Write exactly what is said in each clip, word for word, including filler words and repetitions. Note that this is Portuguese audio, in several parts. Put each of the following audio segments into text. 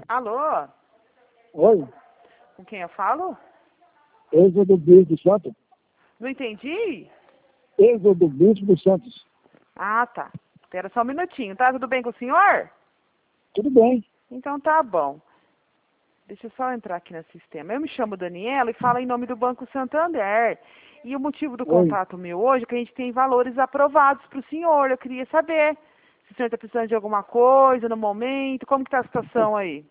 Alô? Oi, Com quem eu falo? Êxodo Bispo dos Santos. Não entendi? Êxodo Bispo dos Santos. Ah, tá. Espera só um minutinho, tá? Tudo bem com o senhor? Tudo bem. Então tá bom. Deixa eu só entrar aqui no sistema. Eu me chamo Daniela e falo em nome do Banco Santander. E o motivo do Oi. contato meu hoje é que a gente tem valores aprovados para o senhor. Eu queria saber se o senhor está precisando de alguma coisa no momento. Como que está a situação aí?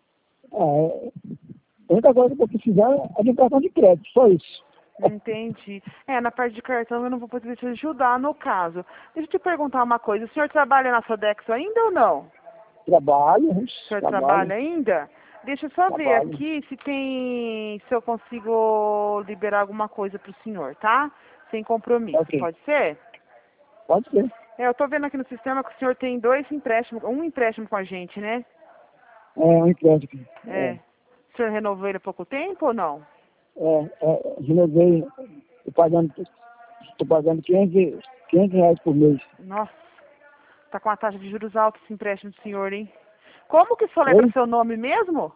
É, a única coisa que eu precisar é de um cartão de crédito, só isso. Entendi. É, na parte de cartão eu não vou poder te ajudar no caso. Deixa eu te perguntar uma coisa. O senhor trabalha na Sodexo ainda ou não? Trabalho, O ixi, senhor trabalho, trabalha ainda? Deixa eu só ver trabalho. aqui se tem, se eu consigo liberar alguma coisa para o senhor, tá? Sem compromisso, Ok, pode ser? pode ser. É, eu tô vendo aqui no sistema que o senhor tem dois empréstimos, um empréstimo com a gente, né? É um crédito. É, É. O senhor renovou ele há pouco tempo ou não? é, é, renovei, estou pagando, tô pagando quinhentos, quinhentos reais por mês. Nossa, tá com uma taxa de juros alta esse empréstimo do senhor, hein? Como que soletra Oi? seu nome mesmo?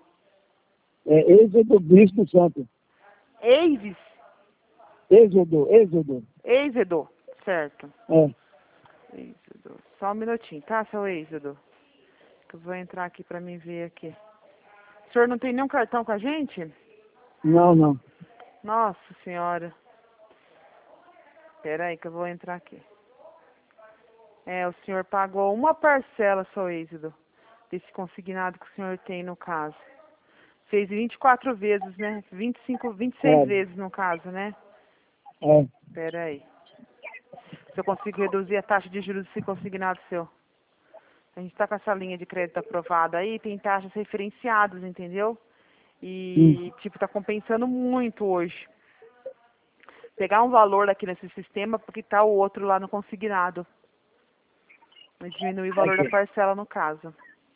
É Êxodo Bispo dos Santos. Eives, Êxodo, Êxodo. Êxodo, certo. É, Êxodo. Só um minutinho, tá, seu Êxodo? Que eu vou entrar aqui pra mim ver aqui. O senhor não tem nenhum cartão com a gente? não, não. Nossa senhora. Pera aí que eu vou entrar aqui. É, o senhor pagou uma parcela, seu Êxodo, desse consignado que o senhor tem no caso. Fez vinte e quatro vezes, né? vinte e cinco, vinte e seis É, vezes no caso, né? é, Pera aí. Se eu consigo reduzir a taxa de juros desse consignado seu. A gente está com essa linha de crédito aprovada aí, tem taxas referenciadas, entendeu? hum, E, tipo, tá compensando muito hoje. Pegar um valor aqui nesse sistema porque tá o outro lá no consignado. E diminuir o valor da ok. parcela no caso.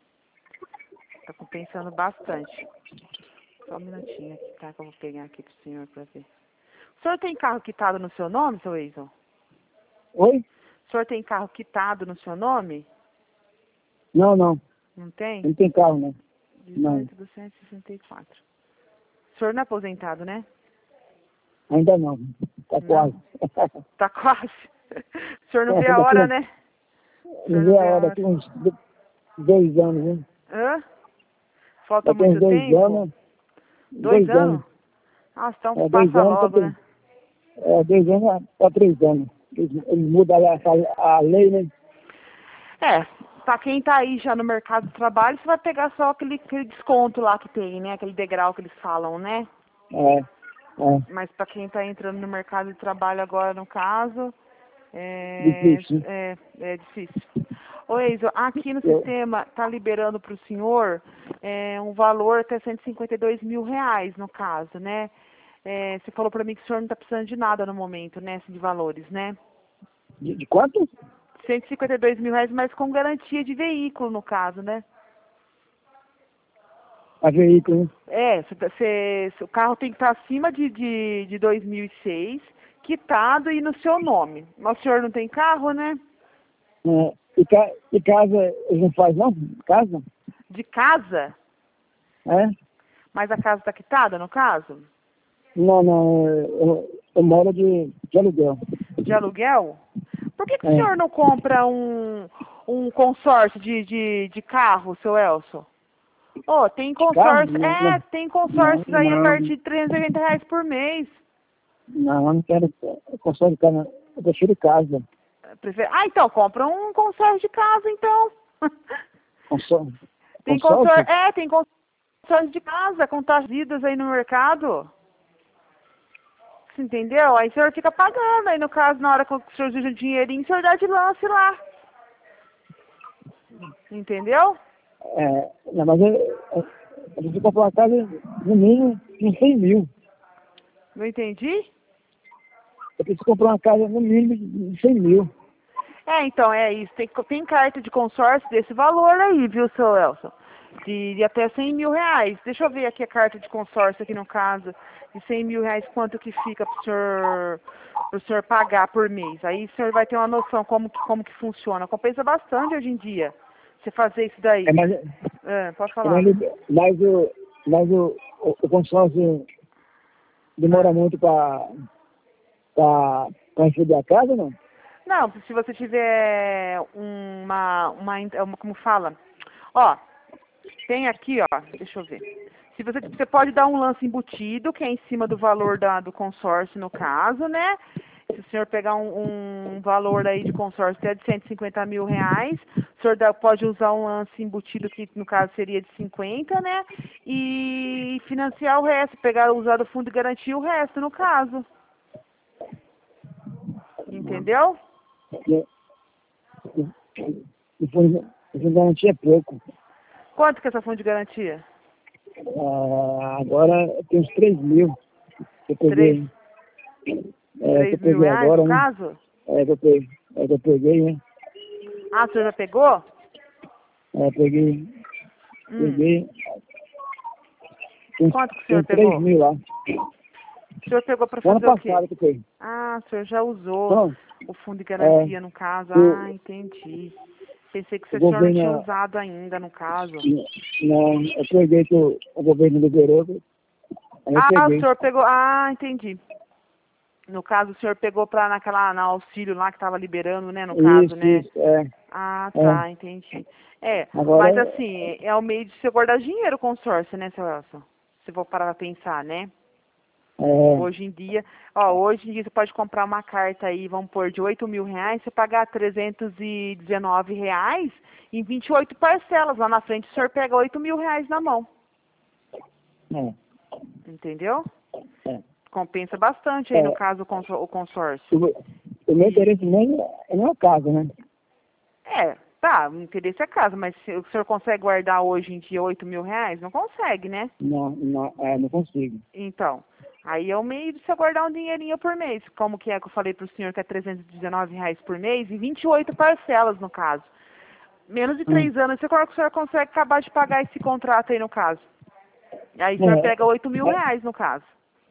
Tá compensando bastante. Só um minutinho aqui, tá? Que eu vou pegar aqui pro senhor pra ver. O senhor tem carro quitado no seu nome, seu Eison? Oi? O senhor tem carro quitado no seu nome? Não, não. Não tem? Não tem carro, não. Não, dezoito, duzentos e sessenta e quatro. O senhor não é aposentado, né? ainda não. Tá quase. Não. Tá quase. O senhor não vê É, a daqui, hora, né? O senhor não não vê a vê a hora, hora. daqui uns do- dois anos, né? Hã? Falta Daqui uns muito dois tempo? anos, Dois dois anos. anos? Nossa, então É, dois passa anos para logo, três. né? É, dois anos para três anos. Eles, eles mudam a, a lei, né? É, pra quem tá aí já no mercado de trabalho, você vai pegar só aquele, aquele desconto lá que tem, né? Aquele degrau que eles falam, né? É, é, Mas para quem está entrando no mercado de trabalho agora, no caso, é, difícil. é, é difícil. Ô, Eiso, aqui no Eu, sistema está liberando para o senhor é, um valor até cento e cinquenta e dois mil reais, no caso, né? É, você falou para mim que o senhor não está precisando de nada no momento, né? assim, De valores, né? de, de quanto? cento e cinquenta e dois mil reais, mas com garantia de veículo, no caso, né? A veículo, né? É, se, se- se o carro tem que estar acima de, de, de dois mil e seis, quitado e no seu nome. Mas o senhor não tem carro, né? É, e, ca, e casa, eles não fazem, não? Casa? De casa, É? mas a casa está quitada, no caso? Não, não. Eu, eu moro de, de aluguel. De aluguel? Por que, que o É. senhor não compra um, um consórcio de, de, de carro, seu Elson? Oh, tem De carro? consórcio, Não, é, não. tem Não, consórcios aí a não. partir de trezentos e oitenta reais por mês. Não, eu não quero console de casa. Eu prefiro casa. Prefe- Ah, então, compra um consórcio de casa, então. Console, Tem consórcio, consórcio? é, tem consórcio de casa, com taxas idas aí no mercado. Você entendeu? Aí o senhor fica pagando, aí no caso, na hora que o senhor usa o dinheirinho, o senhor dá de lance lá. Entendeu? É, não, mas eu, eu, eu preciso comprar uma casa no mínimo de cem mil. Não entendi? Eu preciso comprar uma casa no mínimo de cem mil. É, então, é isso. Tem, tem carta de consórcio desse valor aí, viu, seu Elson? De, de até cem mil reais. Deixa eu ver aqui a carta de consórcio aqui no caso. De cem mil reais, quanto que fica pro senhor, pro senhor pagar por mês. Aí o senhor vai ter uma noção como que, como que funciona. Compensa bastante hoje em dia. Você fazer isso daí. É, mas, É, pode falar. mas, mas, o, mas o, o, o consórcio demora muito para receber a casa, não? Não, se você tiver uma, uma, uma, como fala? Ó, tem aqui, ó, deixa eu ver. Se você, você pode dar um lance embutido, que é em cima do valor da, do consórcio, no caso, né? Se o senhor pegar um, um valor aí de consórcio até de cento e cinquenta mil reais, o senhor dá, pode usar um lance embutido, que no caso seria de cinquenta, né? E financiar o resto, pegar, usar do fundo de garantia o resto, no caso. Entendeu? E, e, e fundo de garantia é pouco. Quanto que é essa fundo de garantia? Ah, agora tem uns três mil. Eu peguei. É, que eu três mil peguei reais, agora, no né? caso? É que eu peguei, é que eu peguei, né? Ah, o senhor já pegou? É, peguei, Hum. peguei. Tem, Quanto que o tem senhor três pegou? mil lá. O senhor pegou para O ano fazer o quê? passado que eu peguei. Ah, o senhor já usou Então, o fundo de é, garantia, no caso. o, Ah, entendi. Pensei que o o senhor não tinha governo, usado ainda, no caso. não, eu peguei que o, o governo liberou, aí eu Ah, o peguei. senhor pegou... Ah, entendi. No caso, o senhor pegou para naquela, na auxílio lá que estava liberando, né, no caso, Isso, né? isso, é. Ah, É. tá, entendi. É, Agora, mas assim, é o meio de você guardar dinheiro, o consórcio, né, seu Elson? Se for parar pra pensar, né? é, Hoje em dia, ó, hoje em dia você pode comprar uma carta aí, vamos pôr, de oito mil reais, você pagar trezentos e dezenove reais em vinte e oito parcelas. Lá na frente o senhor pega oito mil reais na mão. é, Entendeu? é. Compensa bastante aí, no É, caso, o consor- o consórcio. o, o meu interesse nem é não é casa, né? É, tá, o interesse é casa, mas se o senhor consegue guardar hoje em dia oito mil reais? Não consegue, né? Não, não, é, não consigo. Então, aí é o meio de você guardar um dinheirinho por mês. Como que é que eu falei para o senhor que é trezentos e dezenove reais por mês e vinte e oito parcelas, no caso. Menos de Hum. três anos, você, o senhor consegue acabar de pagar esse contrato aí, no caso. Aí o senhor É, pega oito mil aí, reais, no caso.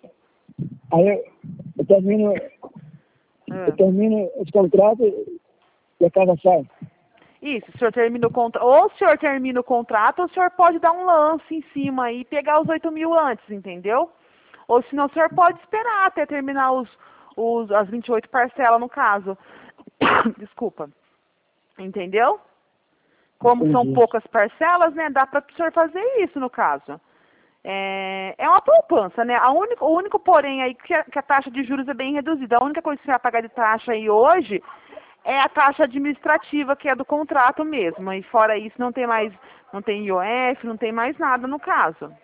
aí eu, eu termino, eu Ah. termino esse contrato e a casa sai. Isso, o senhor termina o contrato. Ou o senhor termina o contrato, ou o senhor pode dar um lance em cima aí e pegar os oito mil antes, entendeu? Ou senão o senhor pode esperar até terminar os, os, as vinte e oito parcelas, no caso. Desculpa. Entendeu? Como são Entendi. poucas parcelas, né? Dá para o senhor fazer isso, no caso. É, é uma poupança, né? A única, o único porém aí que a, que a taxa de juros é bem reduzida. A única coisa que você vai pagar de taxa aí hoje é a taxa administrativa, que é do contrato mesmo. E fora isso não tem mais, não tem I O F, não tem mais nada no caso.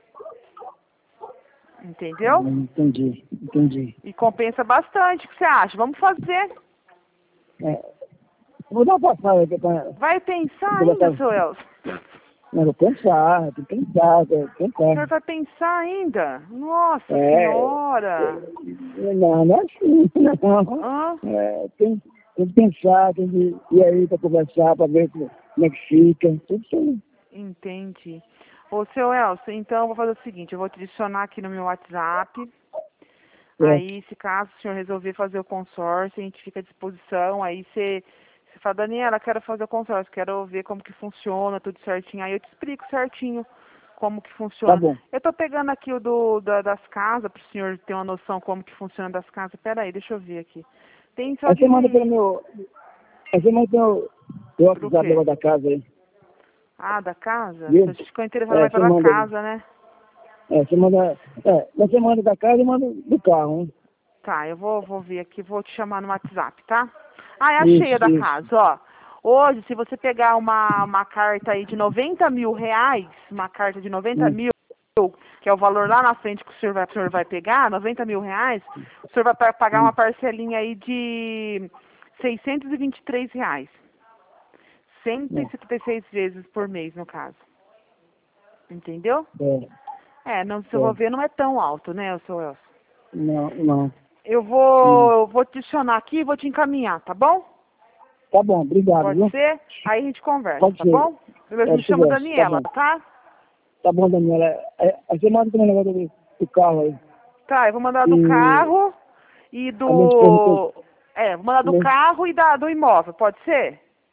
Entendeu? Hum, Entendi, entendi. E compensa bastante. O que você acha? Vamos fazer. É, vou dar uma passada aqui para Vai pensar colocar. ainda, seu Elcio? Não, vou pensar, tem que pensar, tem que O pensar. senhor vai pensar ainda? Nossa É, senhora! não, não é assim, não. Hã? É, tem, tem que pensar, tem que ir aí para conversar, para ver como é que fica. Tudo isso aí. Entendi. Ô, seu Elcio, então eu vou fazer o seguinte, eu vou te adicionar aqui no meu WhatsApp. É, Aí, se caso o senhor resolver fazer o consórcio, a gente fica à disposição. Aí você, você fala, Daniela, quero fazer o consórcio, quero ver como que funciona, tudo certinho. Aí eu te explico certinho como que tá funciona. bom. Eu tô pegando aqui o do, da, das casas, para o senhor ter uma noção como que funciona das casas. Pera aí, deixa eu ver aqui. Tem só Aí de você manda pelo ruim. meu. Aí você manda pelo meu Pro WhatsApp quê? lá da casa aí. Ah, da casa? Viu? Você ficou interessado É, mais você pela manda aí. casa, né? É, você manda. É, você manda da casa e manda do carro, hein? Tá, eu vou, vou ver aqui, vou te chamar no WhatsApp, tá? Ah, é a cheia Isso, da isso. casa, ó. Hoje, se você pegar uma, uma carta aí de noventa mil reais, uma carta de noventa Hum, mil, que é o valor lá na frente que o senhor vai, o senhor vai pegar, noventa mil reais, o senhor vai pa- pagar hum, uma parcelinha aí de seiscentos e vinte e três reais. cento e é, setenta e seis vezes por mês, no caso. Entendeu? é, É, não, se eu vou é. ver, não é tão alto, né, o seu Elcio? Não, não. Eu Hum. vou, eu vou te adicionar aqui e vou te encaminhar, tá bom? Tá bom, obrigado, Pode viu? ser? Aí a gente conversa, Pode tá ser. bom? Eu É, me chamo conversa, tá Daniela, bom. tá? Tá bom, Daniela. É, aí você manda também o negócio do, do carro aí. Tá, eu vou mandar do E carro e a minha esposa, tem- do... É, vou mandar a do minha, carro e da, do imóvel, pode ser?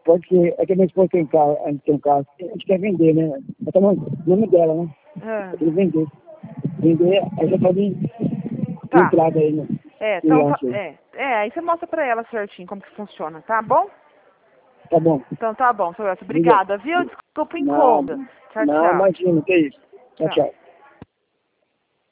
Pode ser. É que a minha esposa tem carro, a gente tem um carro. A gente quer vender, né? Mas tá no nome dela, né? Ah, Eu queria vender. Vender, aí já pode tá. entrada aí, né? É, No então, fa- lanche aí. é, é, aí você mostra pra ela certinho como que funciona, tá bom? Tá bom. Então tá bom, seu Elcio. Obrigado. Obrigada, viu? Desculpa o Não, incômodo. Tchau, não, tchau. imagina, que isso. Tchau, Tchau. tchau.